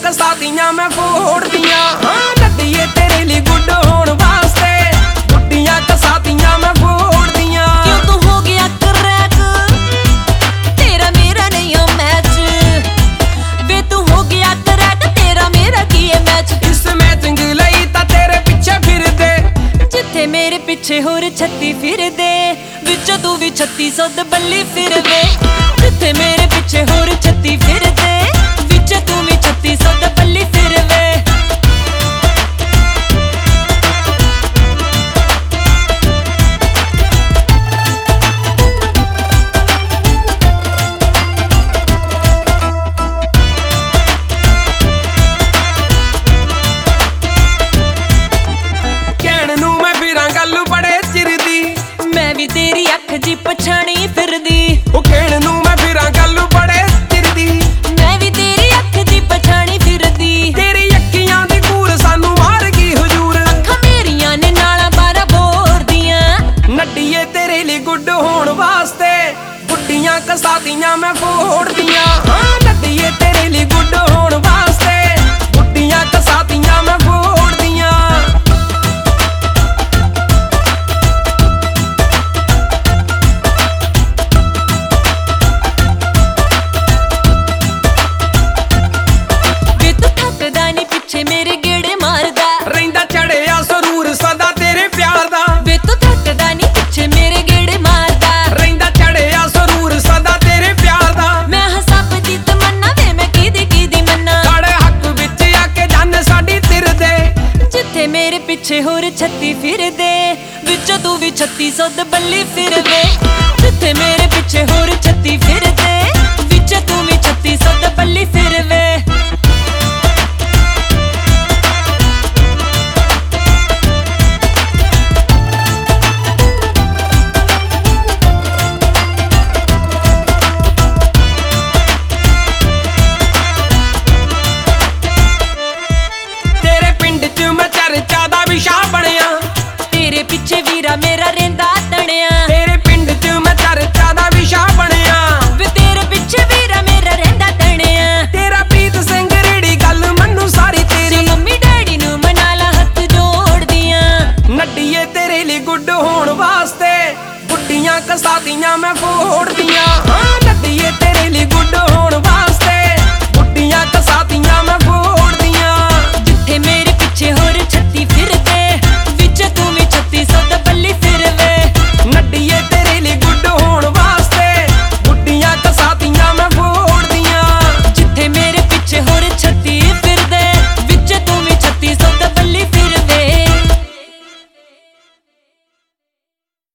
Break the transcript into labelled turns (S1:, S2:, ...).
S1: ਕਸਾਦੀਆਂ ਮੈਂ ਫੋੜਦੀਆਂ ਨੱਡੀਏ ਤੇਰੇ ਲਈ ਗੁੱਡ ਹੋਣ ਵਾਸਤੇ ਗੁੱਡੀਆਂ ਕਸਾਦੀਆਂ ਮੈਂ ਫੋੜਦੀਆਂ।
S2: ਕਿਉਂ ਤੂੰ ਹੋ ਗਿਆ ਕਰੈਕ ਤੇਰਾ ਮੇਰਾ ਨਹੀਂ ਓ ਮੈਚ ਵੇ ਤੂੰ ਹੋ ਗਿਆ ਕਰੈਕ ਤੇਰਾ ਮੇਰਾ ਕੀ ਹੈ ਮੈਚ।
S1: ਇਸ ਮੈਚਿੰਗ ਲਈ ਤਾਂ ਤੇਰੇ ਪਿੱਛੇ ਫਿਰਦੇ
S2: ਜਿੱਥੇ ਮੇਰੇ ਪਿੱਛੇ ਹੋਰ 36 ਫਿਰਦੇ ਵਿੱਚ ਤੂੰ ਵੀ 3600 ਬੱਲੀ ਫਿਰਵੇ। ਜਿੱਥੇ ਮੇਰੇ ਪਿੱਛੇ ਹੋਰ 36 ਫਿਰਦੇ ਵਿੱਚ ਤੂੰ ਵੀ 3600 ਬੱਲੀ ਫਿਰਵੇ।
S1: ਕਹਿਣ ਨੂੰ ਮੈਂ ਫਿਰਾਂ ਗੱਲ ਬੜੇ ਚਿਰ ਦੀ
S2: ਮੈਂ ਵੀ ਤੇਰੀ ਅੱਖ ਜੀ ਪਛਾਣੀ ਫਿਰਦੀ।
S1: ਉਹ ਕਹਿਣ ਨੂੰ ਮੈਂ ਫਿਰਾਂ ਗੱਲ ਬੜੇ ਚਿਰ ਦੀ
S2: ਮੈਂ ਵੀ ਤੇਰੀ ਅੱਖ ਦੀ ਪਛਾਣੀ ਫਿਰਦੀ।
S1: ਤੇਰੀ ਅੱਖੀਆਂ ਦੀ ਕੂਰ ਸਾਨੂੰ ਮਾਰ ਗਈ ਹਜੂਰ
S2: ਅੱਖਾਂ ਮੇਰੀਆਂ ਨੇ ਨਾਲਾਂ ਬਾਰਾਂ ਬੋਰਦੀਆਂ
S1: ਨੱਡੀਏ ਤੇਰੇ ਲਈ ਗੁੱਡ ਹੋਣ ਵਾਸਤੇ ਗੁੱਡੀਆਂ ਕਸਾਦੀਆਂ ਮੈਂ ਫੋੜਦੀਆਂ ਨੱਡੀਏ ਤੇਰੇ ਲਈ ਗੁੱਡ ਹੋਣ ਵਾਸਤੇ ਗੁੱਡੀਆਂ ਕਸਾਦੀਆਂ ਮੈਂ ਫੋੜਦੀਆਂ।
S2: ਵੇ ਤੂੰ ਥੱਕਦਾ ਨੀ ਪਿੱਛੇ ਮੇਰੇ ਗੇੜੇ ਮਾਰਦਾ
S1: ਰਹਿੰਦਾ ਚੜਿਆ ਸਰੂਰ ਸਦਾ ਤੇਰੇ ਪਿਆਰ ਦਾ
S2: ਵੇ ਤੂੰ ਥੱਕਦਾ ਨੀ ਪਿੱਛੇ ਮੇਰੇ ਗੇੜੇ ਮਾਰਦਾ
S1: ਰਹਿੰਦਾ ਚੜਿਆ ਸਰੂਰ ਸਦਾ ਤੇਰੇ ਪਿਆਰ ਦਾ।
S2: ਮੈਂ ਹਸਬ ਦੀ ਤਮੰਨਾ ਵੇ ਮੈਂ ਕਿਹਦੀ ਮੰਨਾ
S1: ਸਾਡੇ ਹੱਕ ਵਿੱਚ ਆ ਕੇ ਜਨ ਸਾਡੀ ਤਿਰਦੇ
S2: ਜਿੱਥੇ ਮੇਰੇ ਪਿੱਛੇ ਹੋਰ 36 ਫਿਰਦੇ ਵਿੱਚ ਤੂੰ ਵੀ 3600 ਬੱਲੀ ਫਿਰਵੇ। ਜਿੱਥੇ ਮੇਰੇ ਪਿੱਛੇ ਹੋਰ 36 ਫਿਰਦੇ ਵਿੱਚ ਤੂੰ ਵੀ 3600 ਬੱਲੀ ਫਿਰਵੇ।
S1: ਤੇਰੇ ਪਿੰਡ 'ਚ ਮੈਂ ਚਰਚਾ ਦਾ ਵਿਸ਼ਾ ਬਣਿਆ
S2: ਤੇਰੇ ਪਿੱਛੇ ਵੀਰਾ ਮੇਰਾ ਰਹਿੰਦਾ ਤਣਿਆ
S1: ਤੇਰੇ ਪਿੰਡ 'ਚ ਮੈਂ ਚਰਚਾ ਦਾ ਵਿਸ਼ਾ ਬਣਿਆ
S2: ਵੇ ਤੇਰੇ ਪਿੱਛੇ ਵੀਰਾ ਮੇਰਾ ਰਹਿੰਦਾ ਤਣਿਆ।
S1: ਤੇਰਾ ਪ੍ਰੀਤ ਸਿੰਘ ਰੇੜੀ ਗੱਲ ਮੈਨੂੰ ਸਾਰੀ ਤੇਰੀ
S2: ਮੰਮੀ ਡੈਡੀ ਨੂੰ ਮਨਾ ਲਾ ਹੱਥ ਜੋੜਦੀਆਂ
S1: ਨੱਡੀਏ ਤੇਰੇ ਲਈ ਗੁੱਡ ਹੋਣ ਵਾਸਤੇ ਗੁੱਡੀਆਂ ਕਸਾਦੀਆਂ ਮੈਂ ਫੋੜਦੀਆਂ ਨੱਡੀਏ ਤੇਰੇ ਲਈ ਗੁੱਡ ਹੋਣ ਵਾਸਤੇ